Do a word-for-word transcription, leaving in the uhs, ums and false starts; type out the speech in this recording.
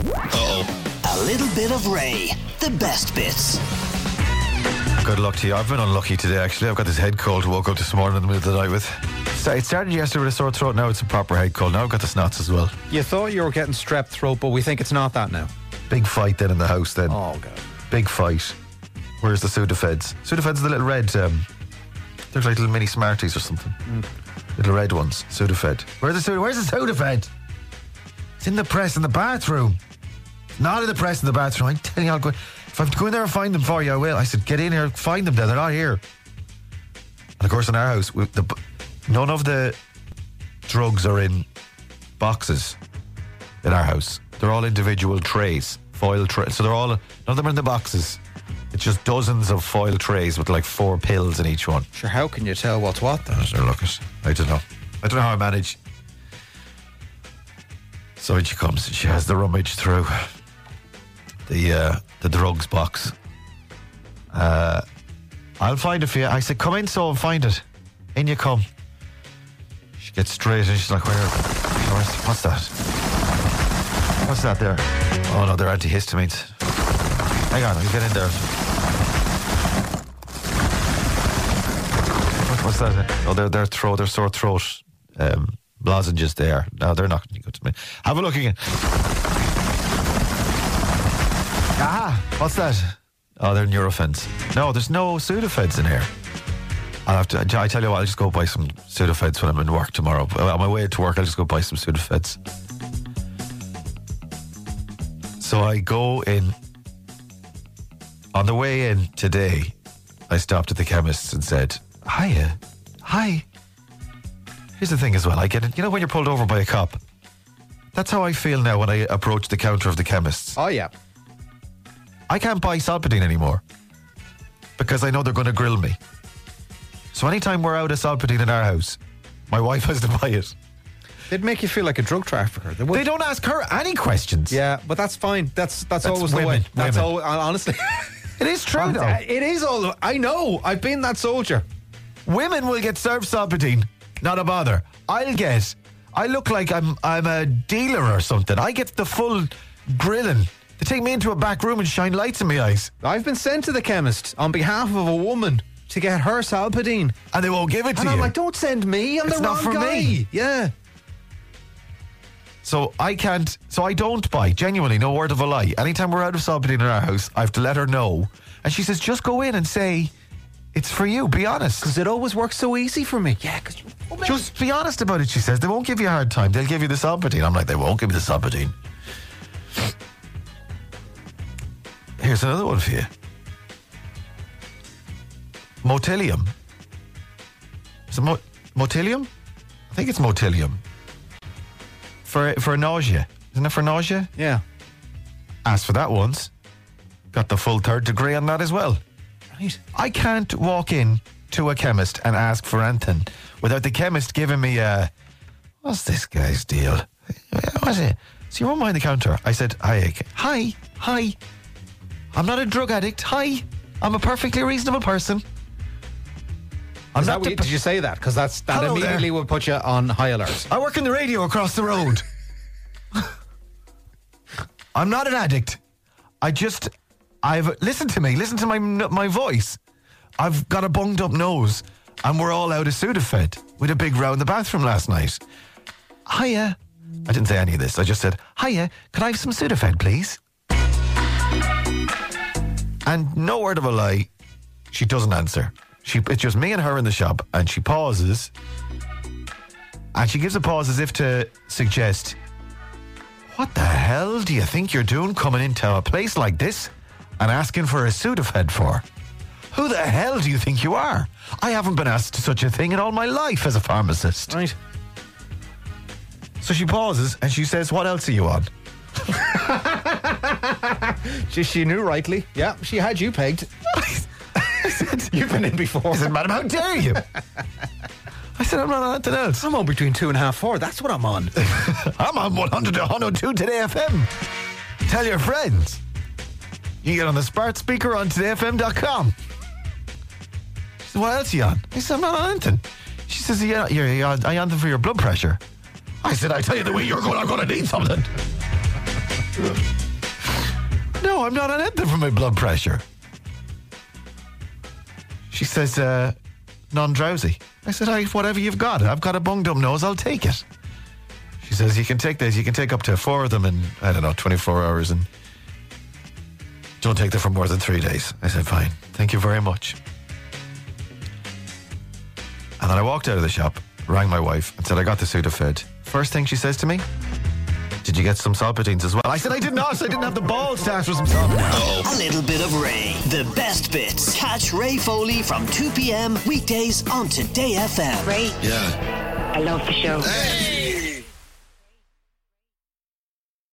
Uh-oh. A little bit of Ray. The best bits. Good luck to you. I've been unlucky today, actually. I've got this head cold. Woke up this morning in the middle of the night with. So it started yesterday with a sore throat. Now it's a proper head cold. Now I've got the snots as well. You thought you were getting strep throat, but we think it's not that now. Big fight then in the house then. Oh, God. Big fight. Where's the Sudafeds? Sudafeds are the little red, um, they're like little mini Smarties or something. Mm. Little red ones. Sudafed. Where's the Sudafed? Where's the Sudafed? It's in the press in the bathroom. Not in the press in the bathroom. I'm telling you, I'll go. If I have to go in there and find them for you, I will. I said, get in here, find them there. They're not here. And of course, in our house, we, the, none of the drugs are in boxes in our house. They're all individual trays, foil trays. So they're all, none of them are in the boxes. It's just dozens of foil trays with like four pills in each one. Sure, how can you tell what's what then? I look at. I don't know. I don't know how I manage. So when she comes, she has the rummage through the uh, the drugs box. Uh, I'll find it for you. I said, come in so and find it. In you come. She gets straight and she's like, where? Where's, what's that? What's that there? Oh no, they're antihistamines. Hang on, I'll get in there. What, what's that? Oh, they're, they're, throat, they're sore throat um, lozenges there. No, they're not going to go to me. Have a look again. Aha, what's that? Oh, they're Nurophens. No, there's no Sudafeds in here. I'll have to, I tell you what, I'll just go buy some Sudafeds when I'm in work tomorrow. On my way to work, I'll just go buy some Sudafeds. So I go in. On the way in today, I stopped at the chemist's and said, hiya, hi. Here's the thing as well, I get it. You know when you're pulled over by a cop? That's how I feel now when I approach the counter of the chemist's. Oh, yeah. I can't buy Solpadeine anymore because I know they're going to grill me. So anytime we're out of Solpadeine in our house, my wife has to buy it. They'd make you feel like a drug trafficker. They, they don't ask her any questions. Yeah, but that's fine. That's that's, that's always women, the way. That's women. all. Honestly, it is true though. It is all. I know. I've been that soldier. Women will get served Solpadeine. Not a bother. I'll get. I look like I'm I'm a dealer or something. I get the full grilling. They take me into a back room and shine lights in my eyes. I've been sent to the chemist on behalf of a woman to get her Solpadeine, and they won't give it to and you. I'm like, don't send me. I'm it's the not wrong for guy. Me. Yeah. So I can't. So I don't buy. Genuinely, no word of a lie. Anytime we're out of Solpadeine in our house, I have to let her know, and she says, "Just go in and say it's for you. Be honest, because it always works so easy for me." Yeah, because oh, just be honest about it. She says they won't give you a hard time. They'll give you the Solpadeine. I'm like, they won't give me the Solpadeine. Here's another one for you. Motilium. Is it mo- Motilium? I think it's Motilium. For for nausea. Isn't it for nausea? Yeah. Asked for that once. Got the full third degree on that as well. Right. I can't walk in to a chemist and ask for anything without the chemist giving me a, what's this guy's deal? What's it? So you won't mind the counter. I said, hi, hi, hi. I'm not a drug addict. Hi. I'm a perfectly reasonable person. I'm not. Did you say that? Because that's that Hello immediately there. will put you on high alert. I work in the radio across the road. I'm not an addict. I just, I've listen to me. Listen to my my voice. I've got a bunged up nose, and we're all out of Sudafed. We had a big row in the bathroom last night. Hiya. I didn't say any of this. I just said, hiya. Can I have some Sudafed, please? And no word of a lie, she doesn't answer. She, it's just me and her in the shop, and she pauses, and she gives a pause as if to suggest, what the hell do you think you're doing coming into a place like this and asking for a Sudafed for? Who the hell do you think you are? I haven't been asked such a thing in all my life as a pharmacist. Right. So she pauses, and she says, what else are you on? she, she knew rightly. Yeah, she had you pegged. I said, you've been in before. I said, madam, how dare you? I said, I'm not on anything else. I'm on between two and a half, four. That's what I'm on. I'm on one hundred to one oh two Today F M. Tell your friends. You can get on the smart speaker on today f m dot com. She said, what else are you on? I said, I'm not on anything. She says, yeah, you're, you're on, are you on them for your blood pressure? I said, I tell you the way you're going, I'm going to need something. No, I'm not on anything for my blood pressure. She says, uh, non-drowsy. I said, I, whatever you've got. I've got a bunged-up nose, I'll take it. She says, you can take this, you can take up to four of them in, I don't know, twenty-four hours, and don't take them for more than three days. I said, fine, thank you very much. And then I walked out of the shop, rang my wife, and said, I got the Sudafed. First thing she says to me, did you get some Solpatines as well? I said, I did not. I didn't have the balls to ask for some Solpatines. A little bit of Ray. The best bits. Catch Ray Foley from two p.m. weekdays on Today F M. Ray, Yeah. I love the show. Hey!